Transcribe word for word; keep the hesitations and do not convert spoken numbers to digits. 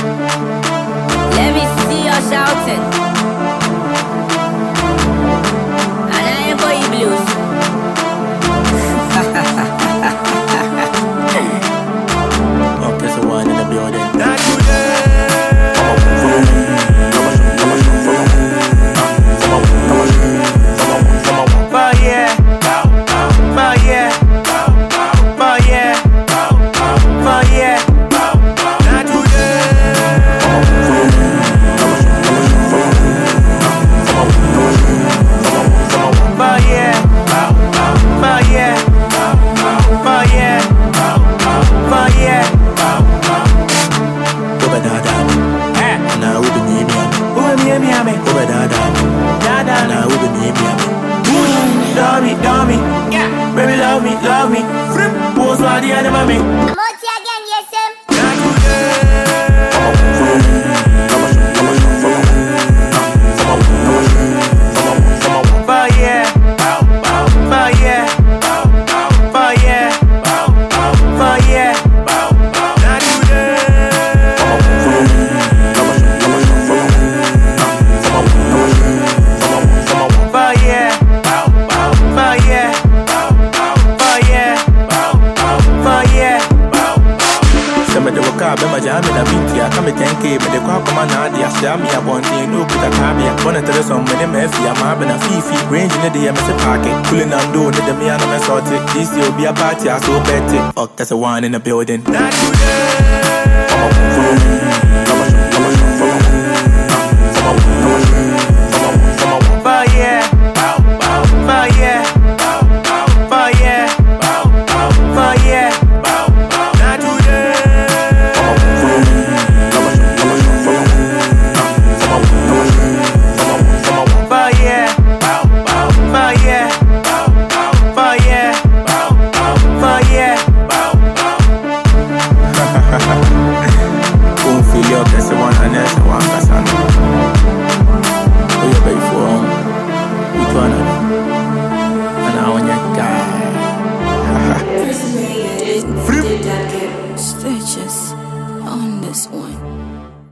Let me see you shouting. And I ain't for you blues. Okay, so one in the building. Not today. But yeah, but yeah, but yeah, but yeah, not today. But yeah, but yeah, but yeah, but yeah. Over dada, Eh, now we be me me. who am I, me, me? Over dada, Dada, now we be me me. love me, love me, yeah. Baby, love me, love me. Who's my dear, the mommy? I'm out here again, yes, sir. Not today. But yeah, but yeah, but yeah, but yeah, not today. But yeah, but yeah, but yeah, but yeah. Some of the work up, my jam in a beat, I come at ten K, but the crowd come on, I share me a bonty, no put a cabia. One of the some many messy, I'm having a fifi, range in the D M S pocket, cooling on do the me and I'm sorted. This will be a party, I so bet it. Oh, that's a one in the building. Not today. But yeah, but yeah, but yeah, but yeah, not today. But yeah, but yeah, but yeah, but yeah. Who feel your that's the one and that's the one that's on. Who you pay for? Which one? And I want your guy. Stitches on this one.